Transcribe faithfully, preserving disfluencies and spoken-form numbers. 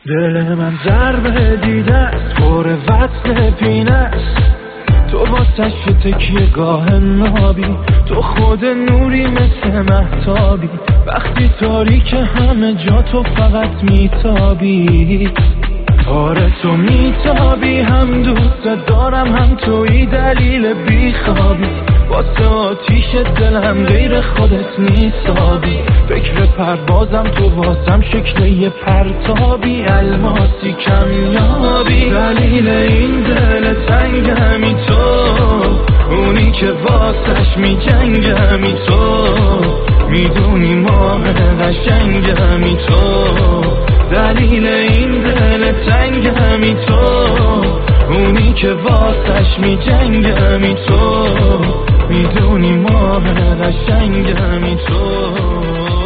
دل من ضربه دیده است، پر وصل پینه است. تو واسه شو تکیه گاه نابی، تو خود نوری مثل مهتابی. وقتی تاریک همه جا تو فقط میتابی. آره تو میتابی، هم دوست دارم هم توی دلیل بیخوابی. واسه آتیش دلم غیر خودت نیستابی. فکر پروازم تو واسم شکل یه پرتابی، الماسی کمیابی. دلیل این دل تنگمی تو، اونی که واسش می جنگمی تو. میدونی ماه قشنگمی تو، دلیل این دل تنگمی تو. اونی که واسش می جنگمی تو، میدونی ماه قشنگمی تو.